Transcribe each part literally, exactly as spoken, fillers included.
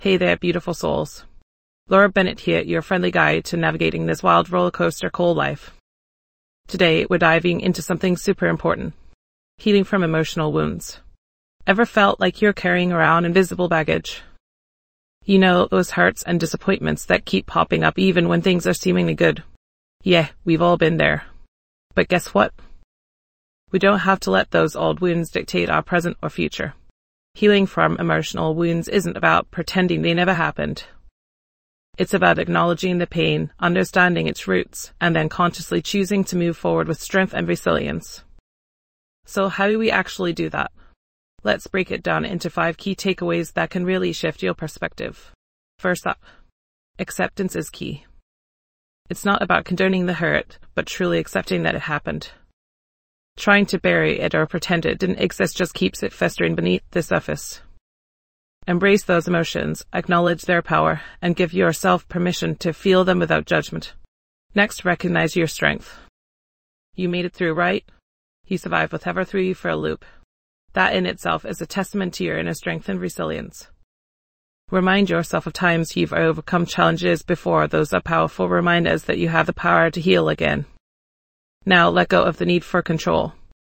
Hey there, beautiful souls. Laura Bennett here, your friendly guide to navigating this wild roller coaster called life. Today, we're diving into something super important. Healing from emotional wounds. Ever felt like you're carrying around invisible baggage? You know, those hurts and disappointments that keep popping up even when things are seemingly good. Yeah, we've all been there. But guess what? We don't have to let those old wounds dictate our present or future. Healing from emotional wounds isn't about pretending they never happened. It's about acknowledging the pain, understanding its roots, and then consciously choosing to move forward with strength and resilience. So how do we actually do that? Let's break it down into five key takeaways that can really shift your perspective. First up, acceptance is key. It's not about condoning the hurt, but truly accepting that it happened. Trying to bury it or pretend it didn't exist just keeps it festering beneath the surface. Embrace those emotions, acknowledge their power, and give yourself permission to feel them without judgment. Next, recognize your strength. You made it through, right? You survived whatever threw you for a loop. That in itself is a testament to your inner strength and resilience. Remind yourself of times you've overcome challenges before. Those are powerful reminders that you have the power to heal again. Now let go of the need for control.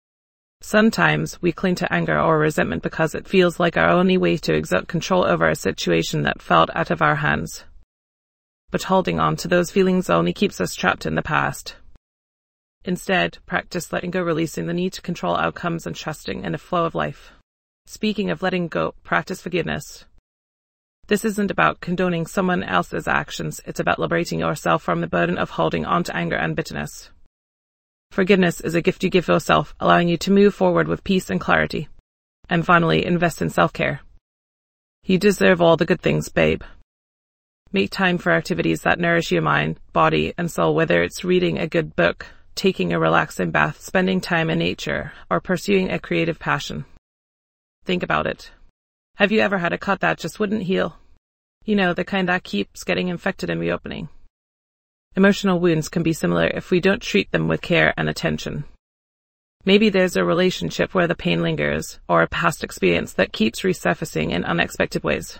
Sometimes we cling to anger or resentment because it feels like our only way to exert control over a situation that fell out of our hands. But holding on to those feelings only keeps us trapped in the past. Instead, practice letting go, releasing the need to control outcomes and trusting in the flow of life. Speaking of letting go, practice forgiveness. This isn't about condoning someone else's actions, it's about liberating yourself from the burden of holding on to anger and bitterness. Forgiveness is a gift you give yourself, allowing you to move forward with peace and clarity. And finally, invest in self-care. You deserve all the good things, babe. Make time for activities that nourish your mind, body, and soul, whether it's reading a good book, taking a relaxing bath, spending time in nature, or pursuing a creative passion. Think about it. Have you ever had a cut that just wouldn't heal? You know, the kind that keeps getting infected and reopening. Emotional wounds can be similar if we don't treat them with care and attention. Maybe there's a relationship where the pain lingers, or a past experience that keeps resurfacing in unexpected ways.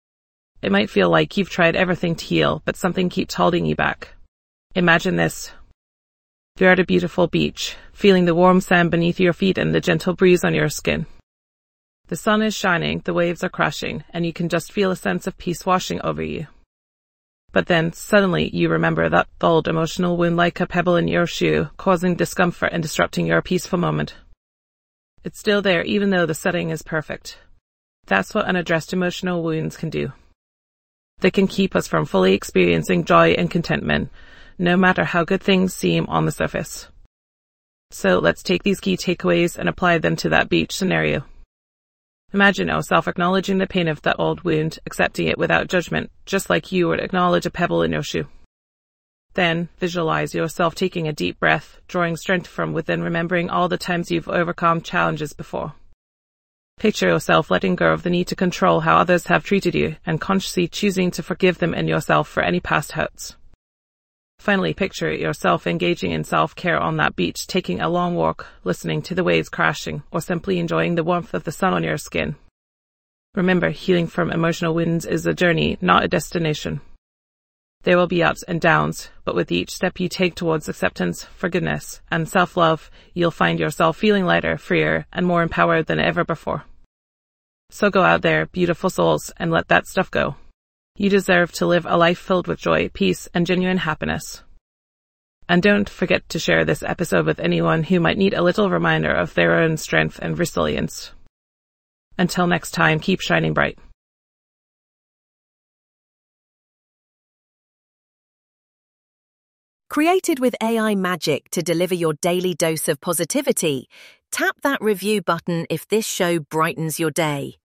It might feel like you've tried everything to heal, but something keeps holding you back. Imagine this. You're at a beautiful beach, feeling the warm sand beneath your feet and the gentle breeze on your skin. The sun is shining, the waves are crashing, and you can just feel a sense of peace washing over you. But then, suddenly, you remember that old emotional wound like a pebble in your shoe, causing discomfort and disrupting your peaceful moment. It's still there even though the setting is perfect. That's what unaddressed emotional wounds can do. They can keep us from fully experiencing joy and contentment, no matter how good things seem on the surface. So let's take these key takeaways and apply them to that beach scenario. Imagine yourself acknowledging the pain of that old wound, accepting it without judgment, just like you would acknowledge a pebble in your shoe. Then, visualize yourself taking a deep breath, drawing strength from within, remembering all the times you've overcome challenges before. Picture yourself letting go of the need to control how others have treated you, and consciously choosing to forgive them and yourself for any past hurts. Finally, picture yourself engaging in self-care on that beach, taking a long walk, listening to the waves crashing, or simply enjoying the warmth of the sun on your skin. Remember, healing from emotional wounds is a journey, not a destination. There will be ups and downs, but with each step you take towards acceptance, forgiveness, and self-love, you'll find yourself feeling lighter, freer, and more empowered than ever before. So go out there, beautiful souls, and let that stuff go. You deserve to live a life filled with joy, peace, and genuine happiness. And don't forget to share this episode with anyone who might need a little reminder of their own strength and resilience. Until next time, keep shining bright. Created with A I magic to deliver your daily dose of positivity, tap that review button if this show brightens your day.